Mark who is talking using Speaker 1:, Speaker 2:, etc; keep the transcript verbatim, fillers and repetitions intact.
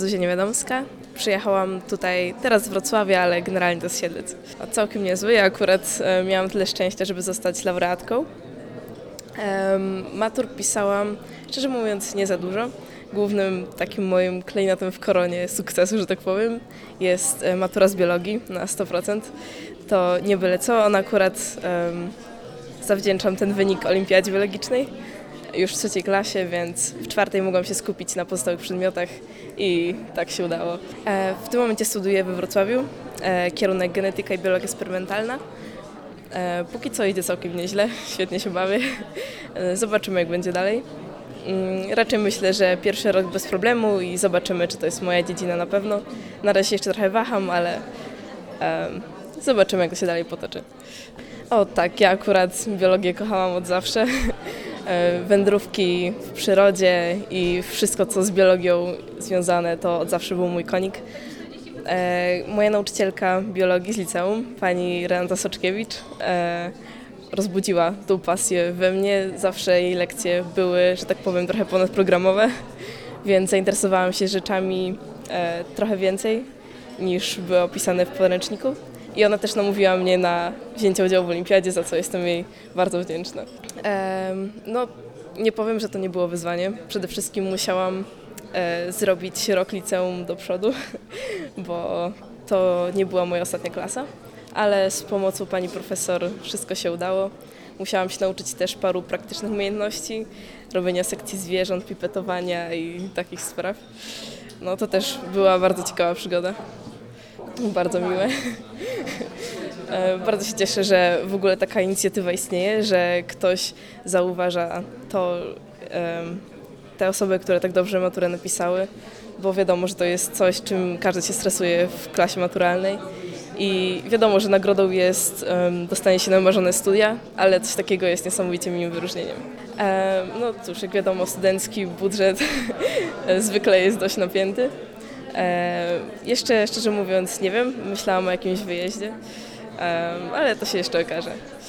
Speaker 1: Zuzia Niewiadomska. Przyjechałam tutaj teraz z Wrocławia, ale generalnie to jest Siedlec. A całkiem niezły. Ja akurat e, miałam tyle szczęścia, żeby zostać laureatką. Em, matur pisałam, szczerze mówiąc, nie za dużo. Głównym takim moim klejnotem w koronie sukcesu, że tak powiem, jest e, matura z biologii na sto procent. To nie byle co, ona akurat em, zawdzięczam ten wynik olimpiadzie biologicznej już w trzeciej klasie, więc w czwartej mogłam się skupić na pozostałych przedmiotach i tak się udało. E, w tym momencie studiuję we Wrocławiu, e, kierunek genetyka i biologia eksperymentalna. E, póki co idzie całkiem nieźle, świetnie się bawię. E, zobaczymy, jak będzie dalej. Mm, raczej myślę, że pierwszy rok bez problemu i zobaczymy, czy to jest moja dziedzina na pewno. Na razie jeszcze trochę waham, ale e, zobaczymy, jak to się dalej potoczy. O tak, ja akurat biologię kochałam od zawsze. E, Wędrówki w przyrodzie i wszystko, co z biologią związane, to od zawsze był mój konik. E, Moja nauczycielka biologii z liceum, pani Renata Soczkiewicz, e, rozbudziła tą pasję we mnie. Zawsze jej lekcje były, że tak powiem, trochę ponadprogramowe, więc zainteresowałam się rzeczami e, trochę więcej niż były opisane w podręczniku. I ona też namówiła mnie na wzięcie udziału w olimpiadzie, za co jestem jej bardzo wdzięczna. Em, no, nie powiem, że to nie było wyzwanie. Przede wszystkim musiałam e, zrobić rok liceum do przodu, bo to nie była moja ostatnia klasa, ale z pomocą pani profesor wszystko się udało. Musiałam się nauczyć też paru praktycznych umiejętności, robienia sekcji zwierząt, pipetowania i takich spraw. No to też była bardzo ciekawa przygoda. Bardzo miłe. E, Bardzo się cieszę, że w ogóle taka inicjatywa istnieje, że ktoś zauważa to, em, te osoby, które tak dobrze maturę napisały, bo wiadomo, że to jest coś, czym każdy się stresuje w klasie maturalnej i wiadomo, że nagrodą jest em, dostanie się na marzone studia, ale coś takiego jest niesamowicie miłym wyróżnieniem. E, No cóż, jak wiadomo, studencki budżet zwykle jest dość napięty. E, jeszcze szczerze mówiąc nie wiem, myślałam o jakimś wyjeździe, e, ale to się jeszcze okaże.